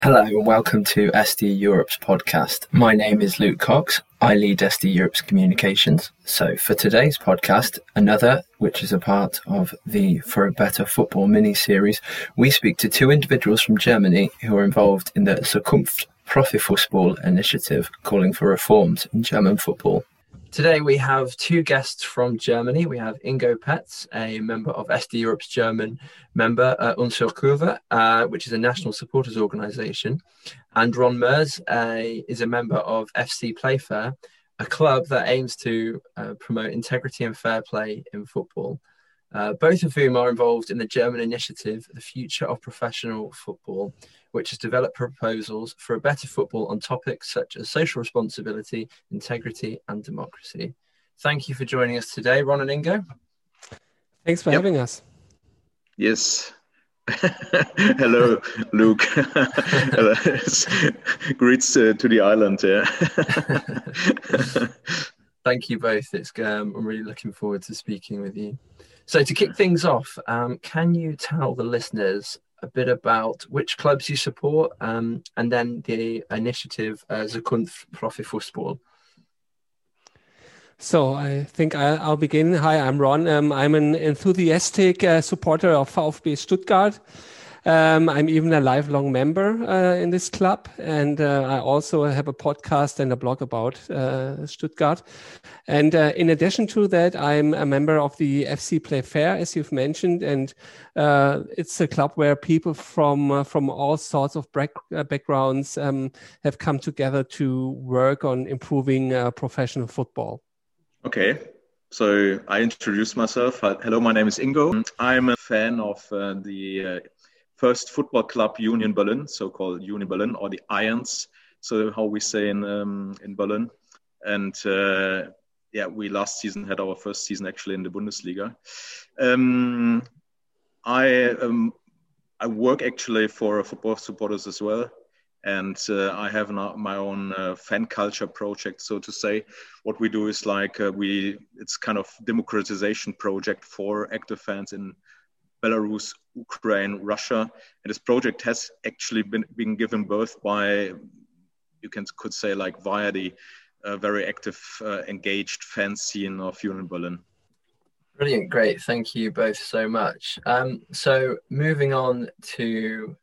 Hello and welcome to SD Europe's podcast. My name is Luke Cox. I lead SD Europe's communications. So for today's podcast, another which is a part of the For a Better Football mini-series, we speak to two individuals from Germany who are involved in the Zukunft Profifußball initiative calling for reforms in German football. Today we have two guests from Germany. We have Ingo Petz, a member of SD Europe's German member, Unsere Kurve, which is a national supporters organisation, and Ron Mers is a member of FC Playfair, a club that aims to promote integrity and fair play in football. Both of whom are involved in the German initiative, The Future of Professional Football, which has developed proposals for a better football on topics such as social responsibility, integrity, and democracy. Thank you for joining us today, Ron and Ingo. Thanks for having us. Yes. Hello, Luke. Greets to the island. Yeah. Thank you both. I'm really looking forward to speaking with you. So to kick things off, can you tell the listeners a bit about which clubs you support and then the initiative Zukunft Profifußball? So I think I'll begin. Hi, I'm Ron. I'm an enthusiastic supporter of VfB Stuttgart. I'm even a lifelong member in this club, and I also have a podcast and a blog about Stuttgart. And in addition to that, I'm a member of the FC Playfair, as you've mentioned, and it's a club where people from all sorts of backgrounds have come together to work on improving professional football. Okay. So I introduce myself. Hello, my name is Ingo. I'm a fan of the first football club, Union Berlin, so-called Union Berlin, or the Irons, so how we say in Berlin. And we last season had our first season actually in the Bundesliga. I work actually for football supporters as well. And I have my own fan culture project, so to say. What we do is it's kind of democratization project for active fans in Belarus, Ukraine, Russia. And this project has actually been given birth by, you could say, via the very active, engaged fan scene of Union Berlin. Brilliant, great. Thank you both so much. So moving on to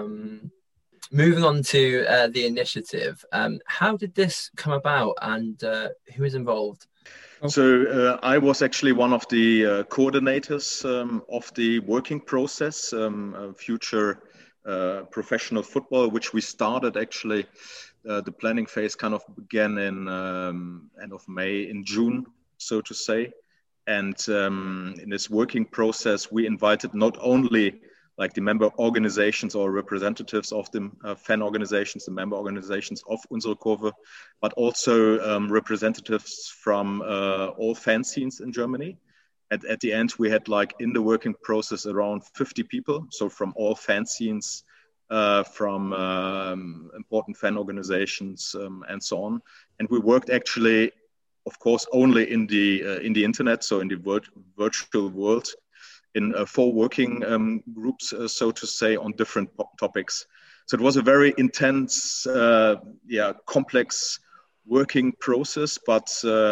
the initiative, how did this come about and who is involved? So I was actually one of the coordinators of the working process, Future Professional Football, which we started actually. The planning phase kind of began in end of May, in June, so to say. And in this working process, we invited not only the member organizations or representatives of the fan organizations, the member organizations of Unsere Kurve, but also representatives from all fan scenes in Germany. At the end, we had in the working process around 50 people. So from all fan scenes, from important fan organizations and so on. And we worked actually, of course, only in the internet, so in the virtual world, in 4 working groups, so to say, on different topics. So it was a very intense, complex working process. But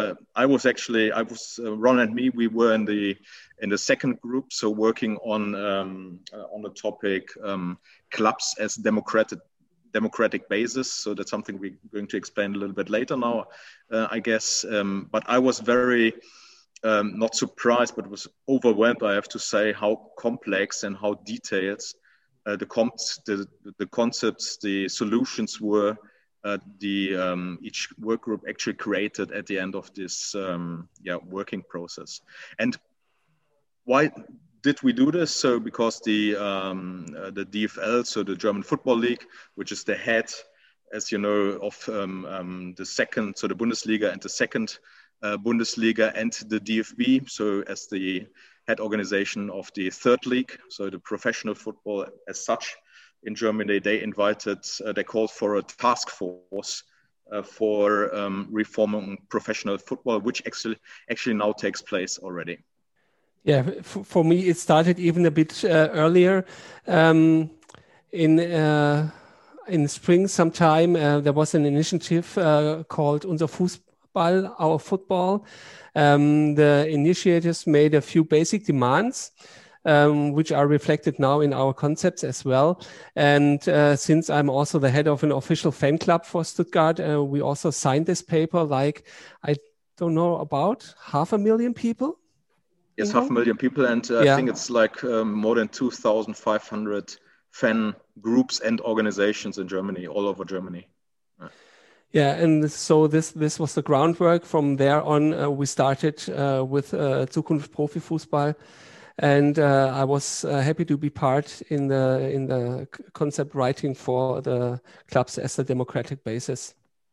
Ron and me, we were in the second group, so working on the topic clubs as democratic basis. So that's something we're going to explain a little bit later now, I guess. But I was very not surprised, but was overwhelmed, I have to say, how complex and how detailed the concepts, the solutions were each work group actually created at the end of this working process. And why did we do this? So because the DFL, so the German Football League, which is the head, as you know, of the second, so the Bundesliga and the second Bundesliga, and the DFB, so as the head organization of the third league, so the professional football as such in Germany, they called for a task force for reforming professional football, which actually now takes place already. Yeah, for me, it started even a bit earlier. in spring sometime, there was an initiative called Unser Fußball, Our Football. The initiators made a few basic demands, which are reflected now in our concepts as well. And since I'm also the head of an official fan club for Stuttgart, we also signed this paper, like, I don't know, about 500,000 people? Yes, 500,000 people. And I think it's like more than 2,500 fan groups and organizations in Germany, all over Germany. Yeah, and so this was the groundwork. From there on, we started with Zukunft Profifußball, and I was happy to be part in the concept writing for the clubs as a democratic basis.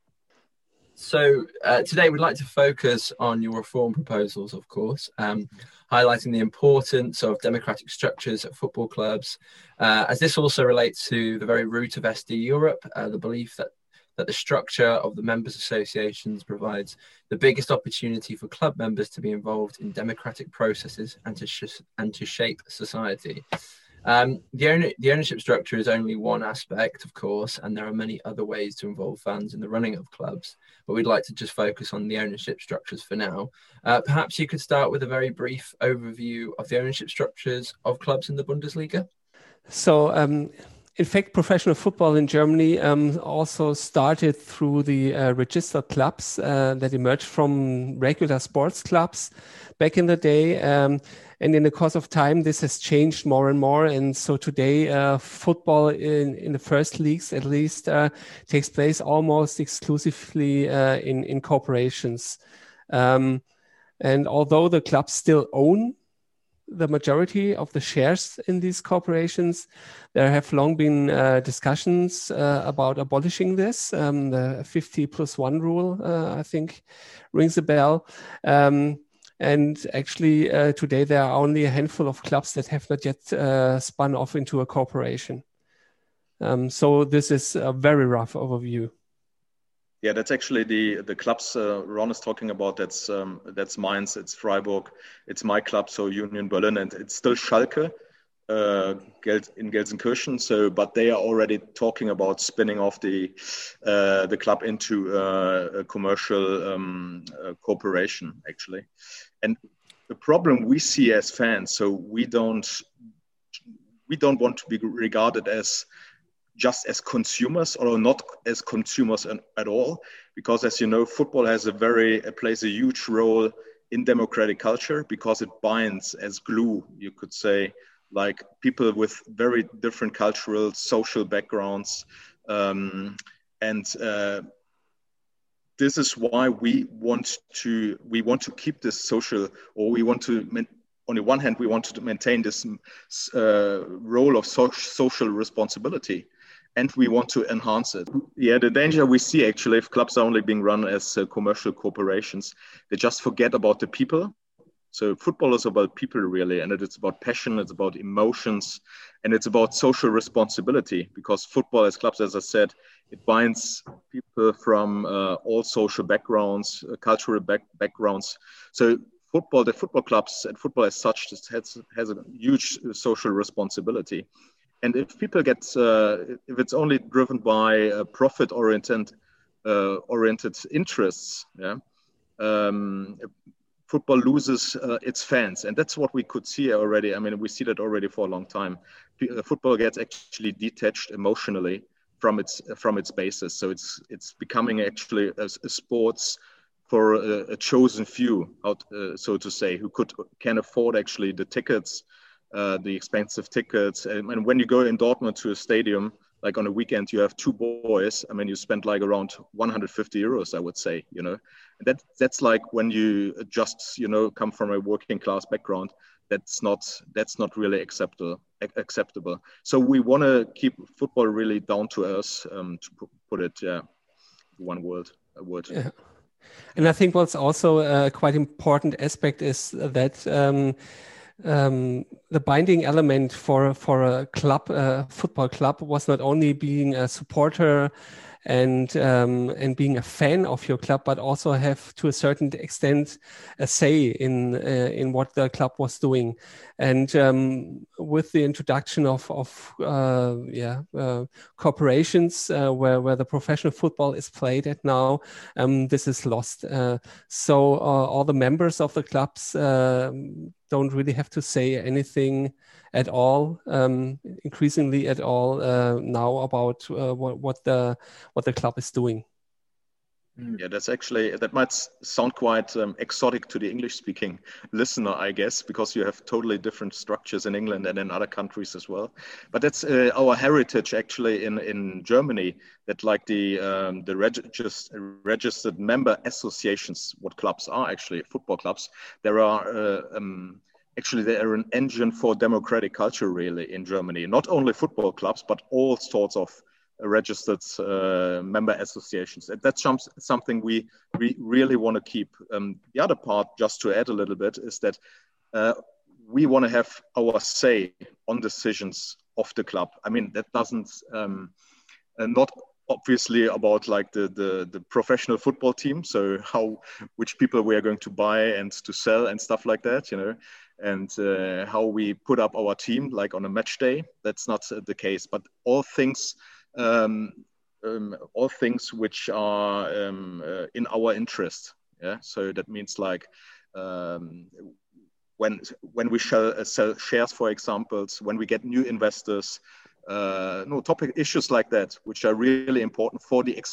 So today we'd like to focus on your reform proposals, of course, highlighting the importance of democratic structures at football clubs, as this also relates to the very root of SD Europe, the belief that the structure of the members' associations provides the biggest opportunity for club members to be involved in democratic processes and to shape society. The ownership structure is only one aspect, of course, and there are many other ways to involve fans in the running of clubs, but we'd like to just focus on the ownership structures for now. Perhaps you could start with a very brief overview of the ownership structures of clubs in the Bundesliga. So, in fact, professional football in Germany also started through the registered clubs that emerged from regular sports clubs back in the day. And in the course of time, this has changed more and more. And so today, football in the first leagues, at least, takes place almost exclusively in corporations. And although the clubs still own the majority of the shares in these corporations, there have long been discussions about abolishing this. The 50+1 rule, I think, rings a bell. And actually, today there are only a handful of clubs that have not yet spun off into a corporation. So this is a very rough overview. Yeah, that's actually the clubs Ron is talking about. That's Mainz, it's Freiburg, it's my club, so Union Berlin, and it's still Schalke in Gelsenkirchen. So, but they are already talking about spinning off the club into a commercial corporation, actually. And the problem we see as fans, so we don't want to be regarded as just as consumers or not as consumers at all, because as you know, football plays a huge role in democratic culture because it binds as glue, you could say, like people with very different cultural, social backgrounds. This is why we want to keep this social, or we want to, on the one hand, we want to maintain this role of social responsibility, and we want to enhance it. Yeah, the danger we see actually, if clubs are only being run as commercial corporations, they just forget about the people. So football is about people really, and it's about passion, it's about emotions, and it's about social responsibility, because football as clubs, as I said, it binds people from all social backgrounds, cultural backgrounds. So the football clubs and football as such has a huge social responsibility. And if people if it's only driven by profit-oriented interests, football loses its fans, and that's what we could see already. I mean, we see that already for a long time. Football gets actually detached emotionally from its basis, so it's becoming actually a sports for a chosen few, so to say, who can afford actually the tickets. The expensive tickets. And when you go in Dortmund to a stadium, like on a weekend, you have two boys. I mean, you spend like around 150 euros, I would say, and that's like when you just, come from a working class background, that's not really acceptable. So we want to keep football really down to earth, to put it, one word. Yeah. And I think what's also a quite important aspect is that, the binding element for a club, football club, was not only being a supporter and being a fan of your club, but also have to a certain extent a say in what the club was doing. And with the introduction of corporations where the professional football is played at now, this is lost. So all the members of the clubs don't really have to say anything at all, increasingly at all now about what the club is doing. Yeah, that might sound quite exotic to the English-speaking listener, I guess, because you have totally different structures in England and in other countries as well. But that's our heritage actually in Germany. That like the registered member associations, what clubs are actually, football clubs. There are actually they are an engine for democratic culture really in Germany. Not only football clubs, but all sorts of registered member associations. And that's something we really want to keep. The other part, just to add a little bit, is that we want to have our say on decisions of the club. I mean, that doesn't not obviously about like the professional football team, so which people we are going to buy and to sell and stuff like that, you know, and how we put up our team like on a match day. That's not the case, but all things which are in our interest. Yeah, so that means like when we sell shares, for example, when we get new investors, issues like that, which are really important for the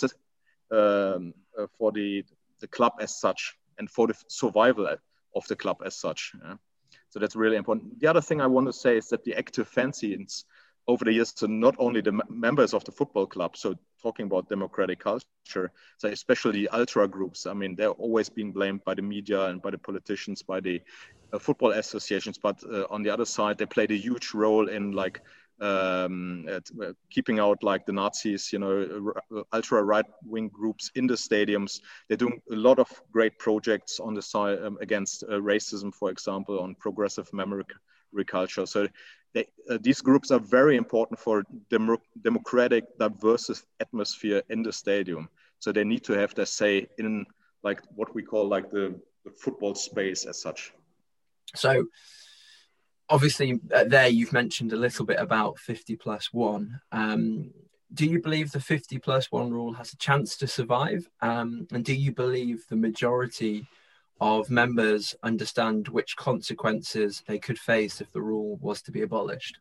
club as such and for the survival of the club as such. Yeah? So that's really important. The other thing I want to say is that the active fan scenes over the years, so not only the members of the football club, so talking about democratic culture, so especially the ultra groups, I mean, they're always being blamed by the media and by the politicians, by the football associations, but on the other side, they played a huge role in like keeping out like the Nazis, you know, ultra right-wing groups in the stadiums. They're doing a lot of great projects on the side against racism, for example, on progressive memory culture. So these groups are very important for democratic, diverse atmosphere in the stadium. So they need to have their say in like what we call like the football space as such. So obviously there you've mentioned a little bit about 50+1. Do you believe the 50+1 rule has a chance to survive? And do you believe the majority of members understand which consequences they could face if the rule was to be abolished?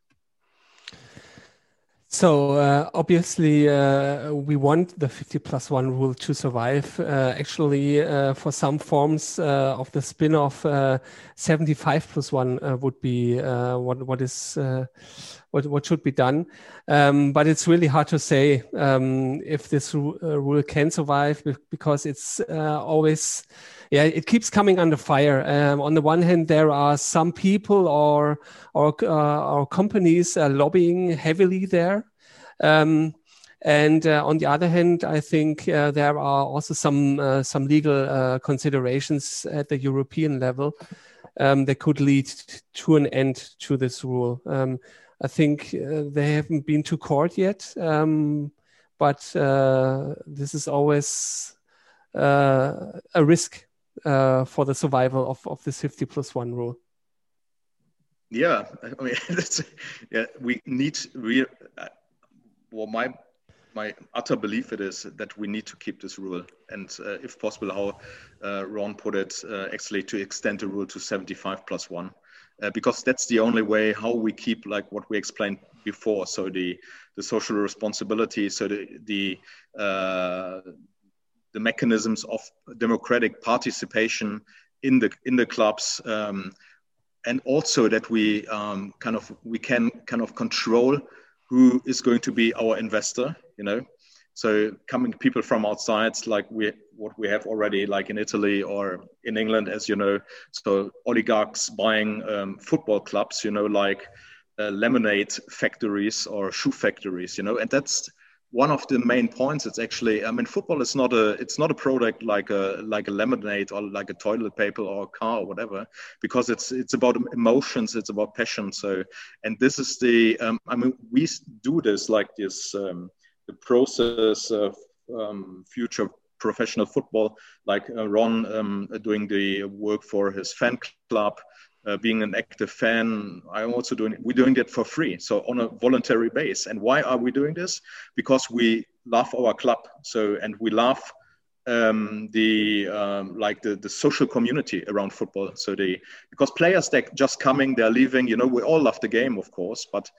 So obviously we want the 50+1 rule to survive. Actually, for some forms of the spin-off, 75+1 would be what should be done. But it's really hard to say if this rule can survive, because it's always, it keeps coming under fire. On the one hand, there are some people or companies lobbying heavily there. And on the other hand, I think there are also some legal considerations at the European level that could lead to an end to this rule. I think they haven't been to court yet, but this is always a risk for the survival of this 50+1 rule. Yeah, I mean, we need my utter belief it is that we need to keep this rule, and if possible, how Ron put it, actually to extend the rule to 75+1, because that's the only way how we keep like what we explained before. So the social responsibility, so the mechanisms of democratic participation in the clubs, and also that we can control who is going to be our investor, you know. So coming people from outside, like what we have already, like in Italy or in England, as you know, so oligarchs buying football clubs, you know, like lemonade factories or shoe factories, you know, and that's one of the main points. It's actually, I mean, football is not a product like a lemonade or like a toilet paper or a car or whatever, because it's about emotions, it's about passion. So, and this is I mean, we do this like this, the process future professional football, like Ron doing the work for his fan club, being an active fan. We're doing that for free, so on a voluntary base. And why are we doing this? Because we love our club, and we love the social community around football. Because players, they're just coming, they're leaving. We all love the game, of course, but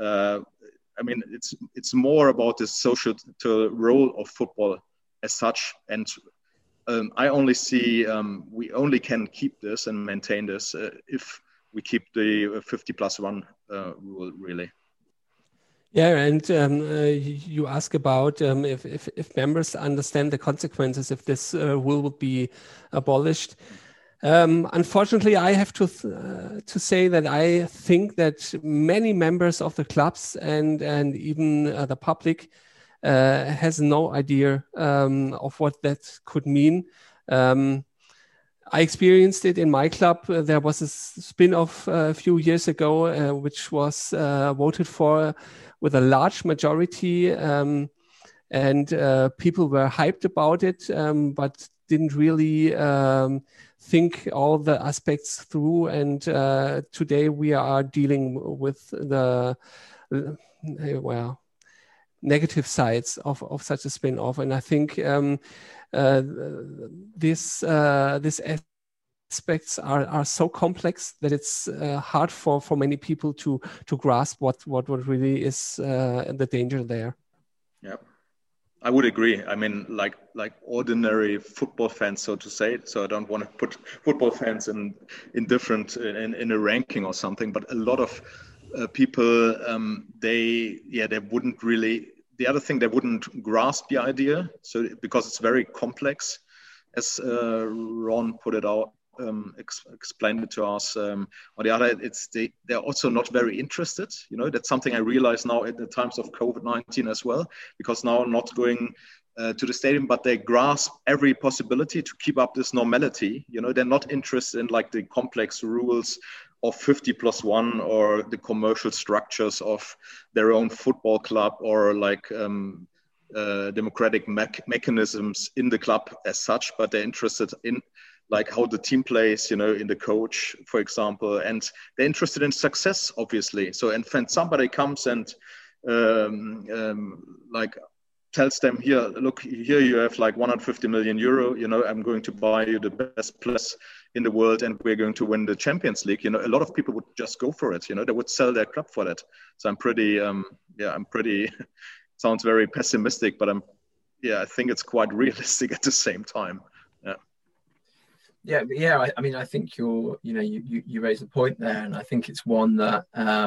it's more about the social role of football as such. And I only see we only can keep this and maintain this if we keep the 50+1 rule, really. Yeah, and you ask about if members understand the consequences if this rule would be abolished. Unfortunately, I have to say that I think that many members of the clubs and even the public has no idea of what that could mean. I experienced it in my club. There was a spin-off a few years ago, which was voted for with a large majority, and people were hyped about it, but didn't really think all the aspects through. And today we are dealing with the negative sides of such a spin-off. And I think these aspects are so complex that it's hard for many people to grasp what really is the danger there. Yeah, I would agree. I mean, like ordinary football fans, so to say. So I don't want to put football fans in a ranking or something, but a lot of people, they wouldn't really. The other thing, they wouldn't grasp the idea. So because it's very complex, as Ron put it out. Explained it to us. On the other, they're also not very interested. That's something I realize now at the times of COVID-19 as well, because now I'm not going to the stadium, but they grasp every possibility to keep up this normality. They're not interested in like the complex rules of 50+1 or the commercial structures of their own football club or like democratic mechanisms in the club as such, but they're interested in like how the team plays, in the coach, for example, and they're interested in success, obviously. So, and when somebody comes and like tells them, here, look, here you have like 150 million euro, I'm going to buy you the best place in the world and we're going to win the Champions League. A lot of people would just go for it. They would sell their club for that. So I'm pretty, sounds very pessimistic, but I think it's quite realistic at the same time. Yeah. I mean, I think you raise a point there, and I think it's one that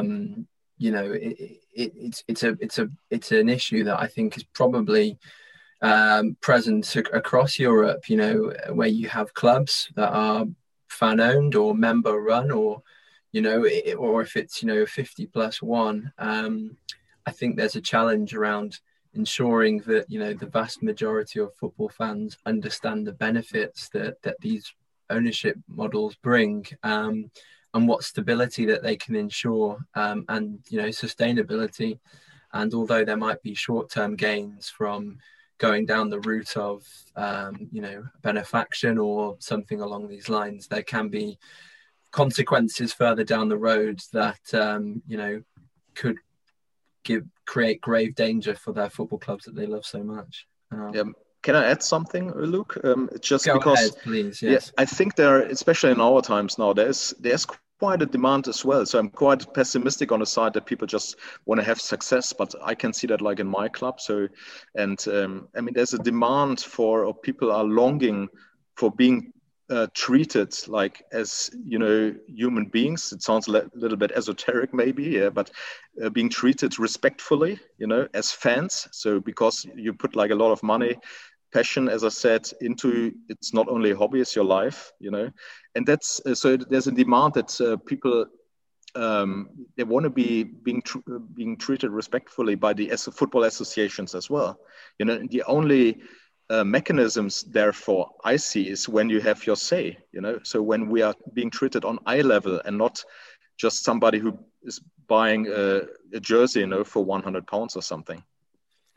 it's an issue that I think is probably present across Europe. Where you have clubs that are fan owned or member run, or if it's 50+1. I think there's a challenge around ensuring that the vast majority of football fans understand the benefits that these ownership models bring, and what stability that they can ensure, and sustainability. And although there might be short-term gains from going down the route of benefaction or something along these lines, there can be consequences further down the road that could create grave danger for their football clubs that they love so much. Can I add something, Luke? Just Go because, ahead, please. Yes. I think especially in our times now, there's quite a demand as well. So I'm quite pessimistic on the side that people just want to have success, but I can see that like in my club. So, and there's a demand or people are longing for being treated like as human beings. It sounds a little bit esoteric maybe, but being treated respectfully, as fans. So because you put like a lot of money, passion, as I said, into it's not only a hobby, it's your life, and that's so there's a demand that people they want to be being treated respectfully by the football associations as well. The only mechanisms, therefore, I see is when you have your say. So when we are being treated on eye level and not just somebody who is buying a jersey, for £100 or something.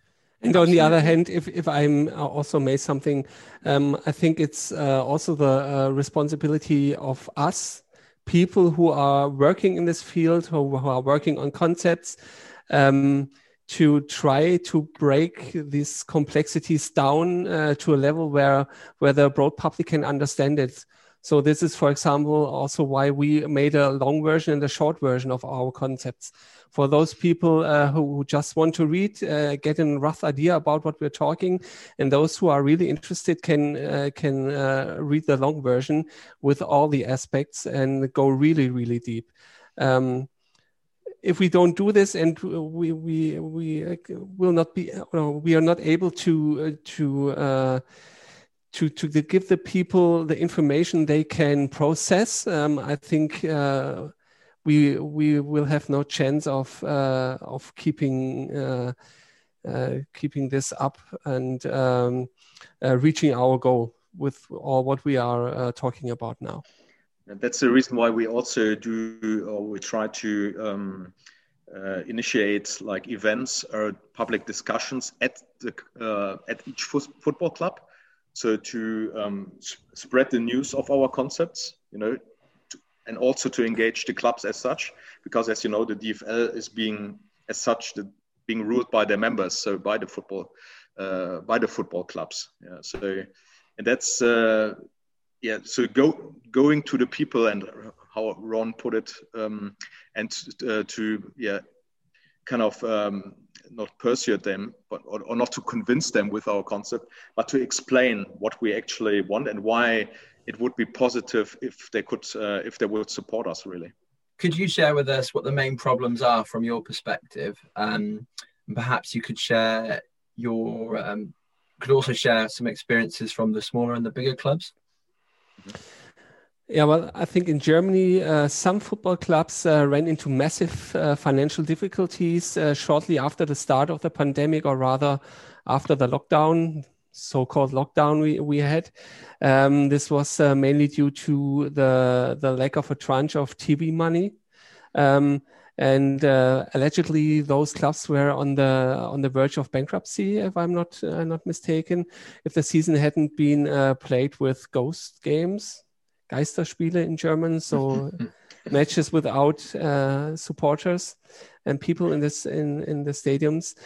And on the other hand, if I'm also may something, I think it's also the responsibility of us, people who are working in this field, who are working on concepts, to try to break these complexities down to a level where the broad public can understand it. So this is, for example, also why we made a long version and a short version of our concepts. For those people who just want to read, get a rough idea about what we're talking, and those who are really interested can read the long version with all the aspects and go really, really deep. If we don't do this, and we will not be, we are not able to give the people the information they can process, I think we will have no chance of keeping this up and reaching our goal with all what we are talking about now. And that's the reason why we also do, or we try to initiate like events or public discussions at each football club. So to spread the news of our concepts, and also to engage the clubs as such, because as you know, the DFL is being ruled by their members, so by the football clubs. Yeah. So, and that's So going to the people, and how Ron put it, and to kind of not persuade them, but or not to convince them with our concept, but to explain what we actually want and why it would be positive if they would support us really. Could you share with us what the main problems are from your perspective? Perhaps you could share could also share some experiences from the smaller and the bigger clubs. Yeah, well, I think in Germany, some football clubs ran into massive financial difficulties shortly after the start of the pandemic, or rather after the lockdown, so-called lockdown we had. This was mainly due to the lack of a tranche of TV money. And allegedly, those clubs were on the verge of bankruptcy, if I'm not mistaken, if the season hadn't been played with ghost games, Geisterspiele in German, so matches without supporters and people in the stadiums.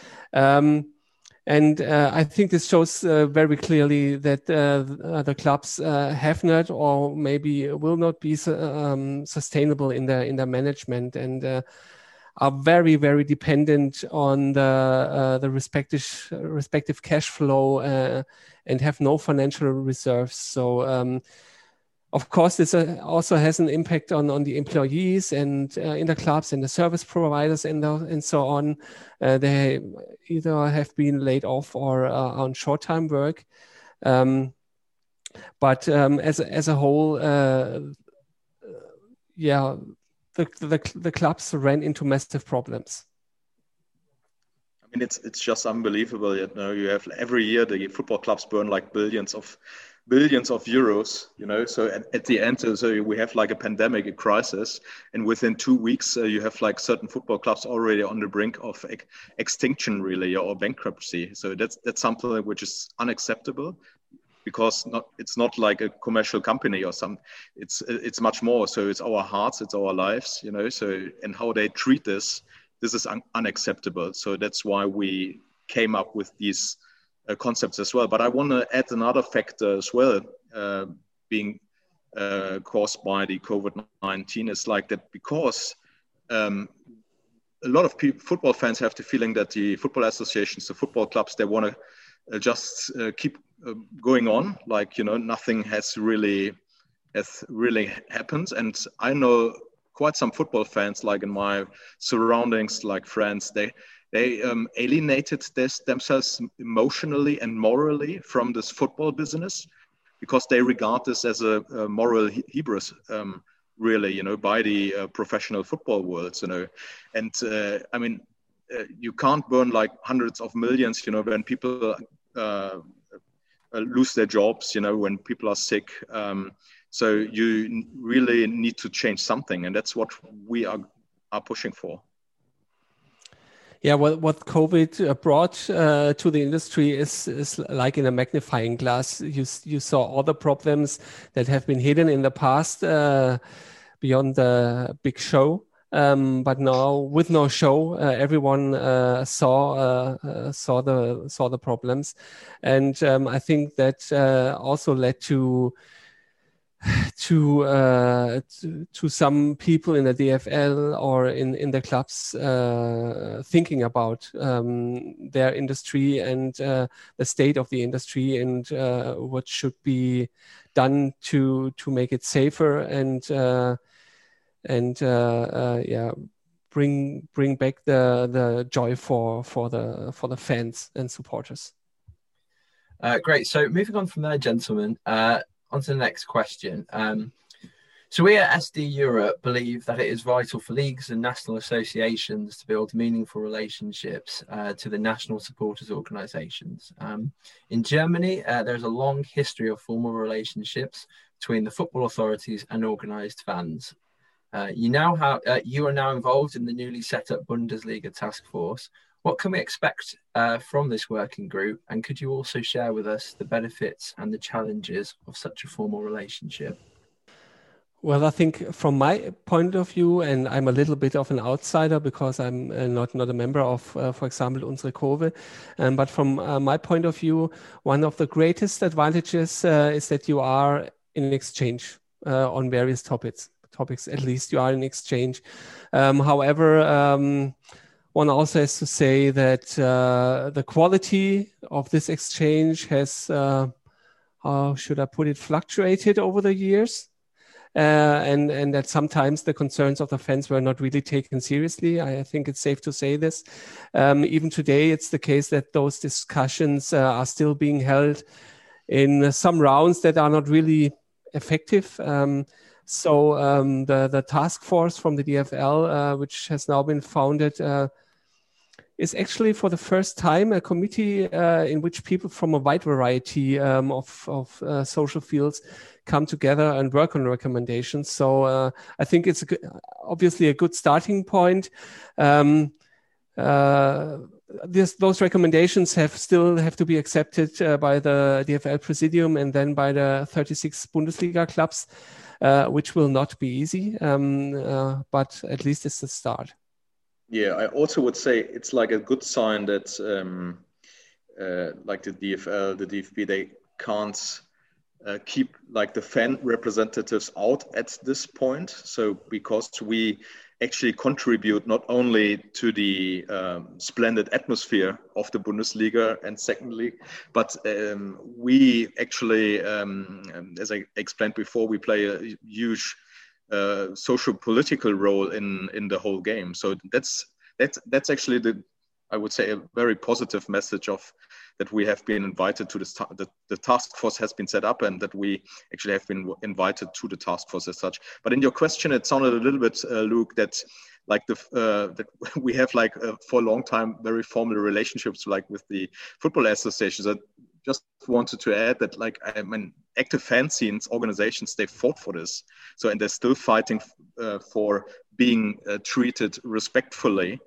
And I think this shows very clearly that the clubs have not, or maybe will not be sustainable in their management, and are very, very dependent on the respective cash flow and have no financial reserves. So of course, this also has an impact on the employees and in the clubs and the service providers and so on. They either have been laid off or on short-time work. But as a whole, the clubs ran into massive problems. I mean, it's just unbelievable. You have every year the football clubs burn like billions of euros, so at the end, so we have like a pandemic, a crisis, and within 2 weeks you have like certain football clubs already on the brink of extinction really, or bankruptcy. So that's something which is unacceptable, because it's not like a commercial company or something. It's much more. So it's our hearts, it's our lives, so, and how they treat this is unacceptable. So that's why we came up with these concepts as well. But I want to add another factor as well, being caused by the COVID-19, is like that, because a lot of football fans have the feeling that the football associations, the football clubs, they want to just keep going on, like nothing has really happened. And I know quite some football fans, like in my surroundings, like friends, they alienated themselves emotionally and morally from this football business, because they regard this as a moral hubris, really, by the professional football world, And I mean, you can't burn like hundreds of millions, when people lose their jobs, when people are sick. So you really need to change something, and that's what we are pushing for. Yeah, what COVID brought to the industry is like in a magnifying glass. You saw all the problems that have been hidden in the past beyond the big show. But now, with no show, everyone saw the problems, and I think that also led to some people in the DFL or in the clubs thinking about their industry and the state of the industry and what should be done to make it safer and bring back the joy for the fans and supporters. Great. So moving on from there, gentlemen. On to the next question. So we at SD Europe believe that it is vital for leagues and national associations to build meaningful relationships to the national supporters organisations. In Germany, there is a long history of formal relationships between the football authorities and organised fans. You are now involved in the newly set up Bundesliga task force. What can we expect from this working group? And could you also share with us the benefits and the challenges of such a formal relationship? Well, I think from my point of view, and I'm a little bit of an outsider because I'm not a member of, for example, Unsere Kurve, but from my point of view, one of the greatest advantages is that you are in exchange on various topics. At least you are in exchange. However, one also has to say that the quality of this exchange has, how should I put it, fluctuated over the years. And that sometimes the concerns of the fans were not really taken seriously. I think it's safe to say this. Even today, it's the case that those discussions are still being held in some rounds that are not really effective. So the task force from the DFL, which has now been founded, is actually for the first time a committee in which people from a wide variety of social fields come together and work on recommendations. So I think it's obviously a good starting point. Those recommendations still have to be accepted by the DFL Presidium and then by the 36 Bundesliga clubs, which will not be easy, but at least it's the start. Yeah, I also would say it's like a good sign that like the DFL, the DFB, they can't keep like the fan representatives out at this point. So because we actually contribute not only to the splendid atmosphere of the Bundesliga and second league, but we actually, as I explained before, we play a huge social political role in the whole game. So that's actually I would say a very positive message of that we have been invited to this. The task force has been set up, and that we actually have been invited to the task force as such. But in your question, it sounded a little bit, Luke, that like that we have like for a long time very formal relationships like with the football associations. I just wanted to add that like I mean, active fan scenes organizations, they fought for this. So and they're still fighting for being treated respectfully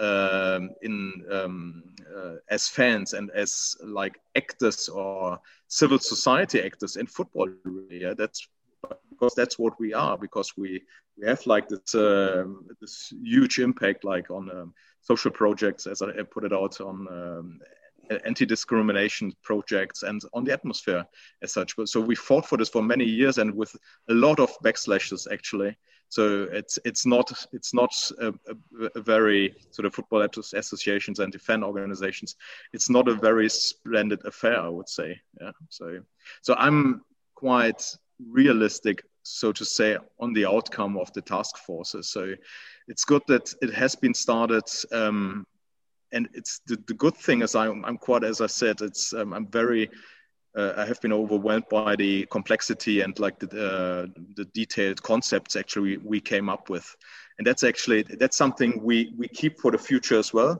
as fans and as like actors or civil society actors in football. Really, yeah, that's because that's what we are. Because we have like this huge impact like on social projects, as I put it out, on anti-discrimination projects and on the atmosphere as such. So we fought for this for many years and with a lot of backslashes actually. So it's not a very sort of football associations and fan organizations. It's not a very splendid affair, I would say. Yeah. So I'm quite realistic, so to say, on the outcome of the task forces. So it's good that it has been started. And it's the good thing is I'm quite, as I said, it's I'm very I have been overwhelmed by the complexity and like the detailed concepts actually we came up with, and that's something we keep for the future as well.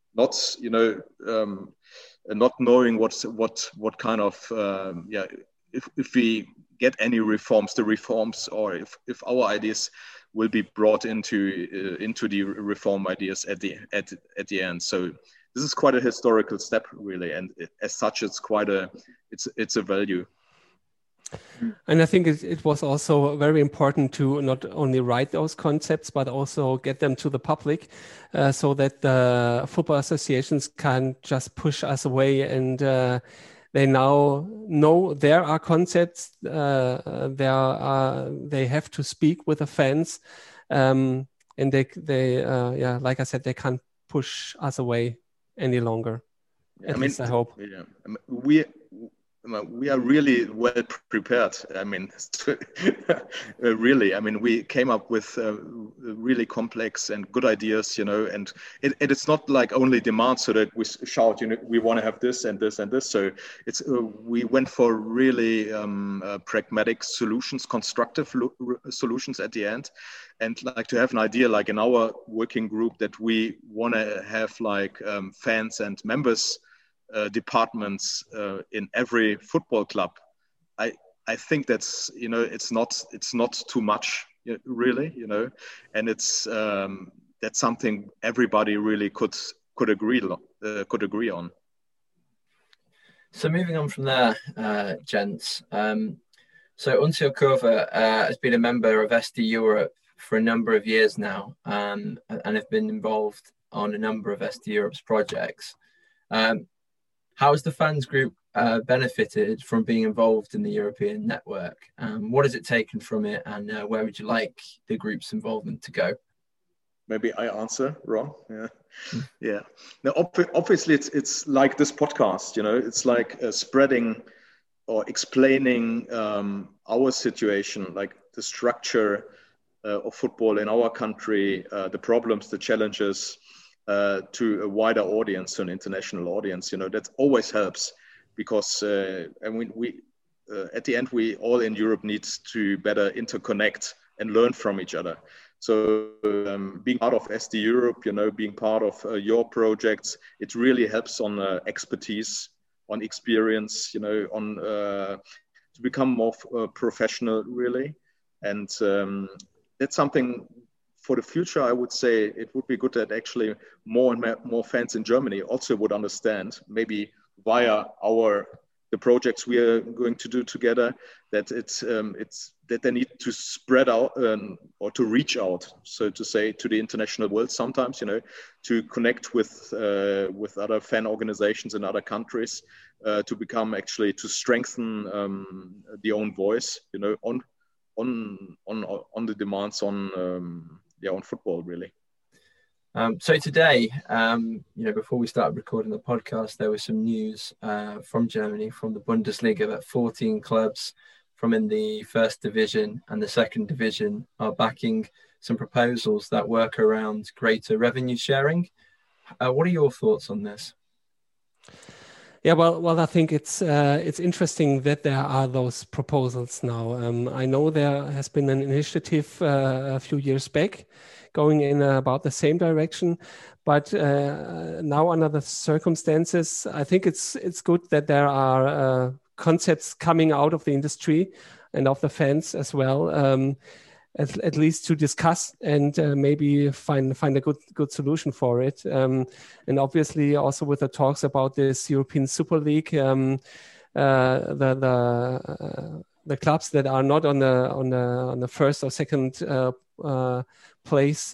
Not knowing what kind of if we get any reforms, or if our ideas will be brought into the reform ideas at the end. So this is quite a historical step, really, and as such, it's a value. And I think it was also very important to not only write those concepts, but also get them to the public, so that the football associations can just push us away, and they now know there are concepts. They have to speak with the fans, and they like I said, they can't push us away any longer. At least I hope. Yeah. We are really well prepared. I mean, really. I mean, we came up with really complex and good ideas, and it's not like only demand, so that we shout, we want to have this and this and this. So it's we went for really pragmatic solutions, constructive solutions at the end, and like to have an idea, like in our working group, that we want to have like fans and members departments in every football club. I think that's it's not too much, really, and it's that's something everybody really could agree on. So moving on from there, gents. So Unsil Kurva has been a member of SD Europe for a number of years now, and have been involved on a number of SD Europe's projects. How has the fans group benefited from being involved in the European network? What has it taken from it, and where would you like the group's involvement to go? Maybe I answer, Ron. Yeah. Now, obviously, it's like this podcast. It's like spreading or explaining our situation, like the structure of football in our country, the problems, the challenges, to a wider audience, to an international audience. That always helps, because we at the end, we all in Europe need to better interconnect and learn from each other. So being part of SD Europe, being part of your projects, it really helps on expertise, on experience, on to become more professional, really. And that's something for the future. I would say it would be good that actually more and more fans in Germany also would understand, maybe via the projects we are going to do together, that it's that they need to spread out or to reach out, so to say, to the international world sometimes, to connect with other fan organizations in other countries, to strengthen the own voice, on the demands on football, really. So today, before we started recording the podcast, there was some news from Germany, from the Bundesliga, that 14 clubs from in the first division and the second division are backing some proposals that work around greater revenue sharing. What are your thoughts on this? Yeah, well, I think it's interesting that there are those proposals now. I know there has been an initiative a few years back going in about the same direction, but now under the circumstances, I think it's good that there are concepts coming out of the industry and of the fans as well, at least to discuss and maybe find a good solution for it. And obviously also with the talks about this European Super League, the clubs that are not on the first or second place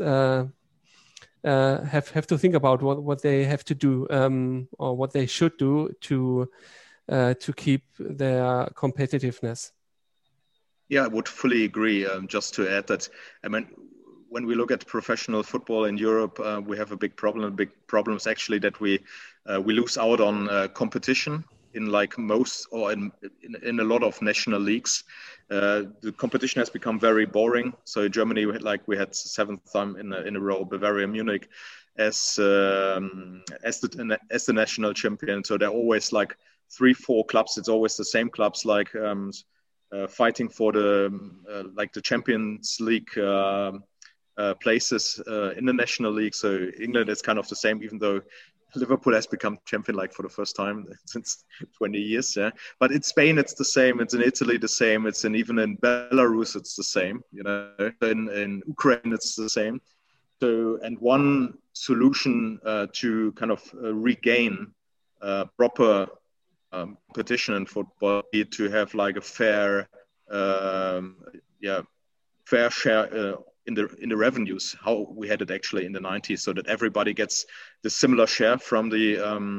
have to think about what they have to do, or what they should do to keep their competitiveness. Yeah, I would fully agree. Just to add that, I mean, when we look at professional football in Europe, we have a big problem. Big problem is actually that we lose out on competition in like most, or in a lot of national leagues. The competition has become very boring. So in Germany, we had seventh time in a row Bavaria Munich as the national champion. So they're always like 3-4 clubs. It's always the same clubs, like fighting for the Champions League places in the National League. So England is kind of the same, even though Liverpool has become champion like for the first time since 20 years. Yeah, but in Spain it's the same. It's in Italy the same. It's even in Belarus it's the same. In Ukraine it's the same. So, and one solution to kind of regain proper competition in football is to have like a fair share in the revenues, how we had it actually in the 90s, so that everybody gets the similar share from the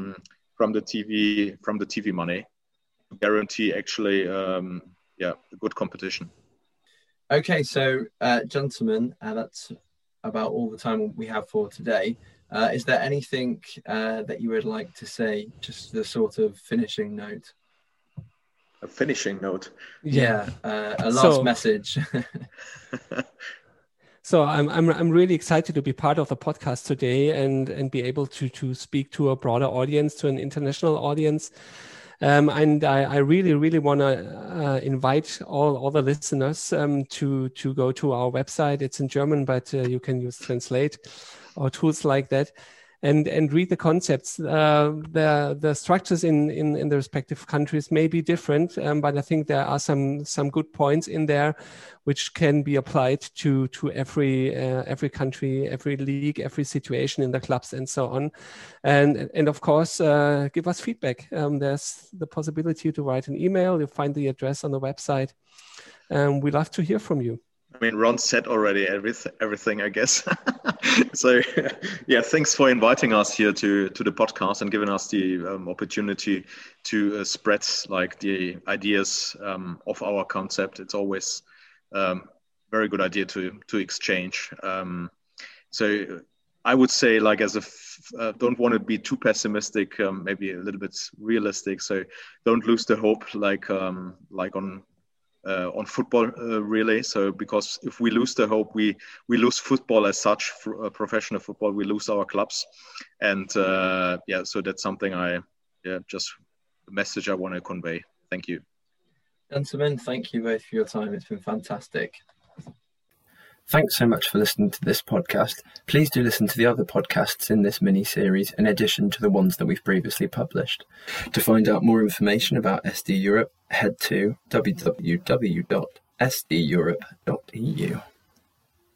TV money, to guarantee actually a good competition. Okay, so gentlemen, that's about all the time we have for today. Is there anything that you would like to say, just the sort of finishing note? A finishing note? Yeah, a last message. So I'm really excited to be part of the podcast today and be able to speak to a broader audience, to an international audience. And I really want to invite all the listeners to go to our website. It's in German, but you can use Translate or tools like that, and read the concepts. The structures in the respective countries may be different, but I think there are some good points in there which can be applied to every country, every league, every situation in the clubs, and so on. And of course, give us feedback. There's the possibility to write an email. You'll find the address on the website. We'd love to hear from you. I mean, Ron said already everything, I guess. So, yeah, thanks for inviting us here to the podcast and giving us the opportunity to spread like the ideas of our concept. It's always very good idea to exchange. So I would say, like, don't want to be too pessimistic, maybe a little bit realistic. So don't lose the hope, like on football, really. So because if we lose the hope, we lose football as such. For professional football, we lose our clubs, and so that's something just a message I want to convey. Thank you, gentlemen. Thank you both for your time. It's been fantastic. Thanks so much for listening to this podcast. Please do listen to the other podcasts in this mini-series in addition to the ones that we've previously published. To find out more information about SD Europe, head to www.sdeurope.eu.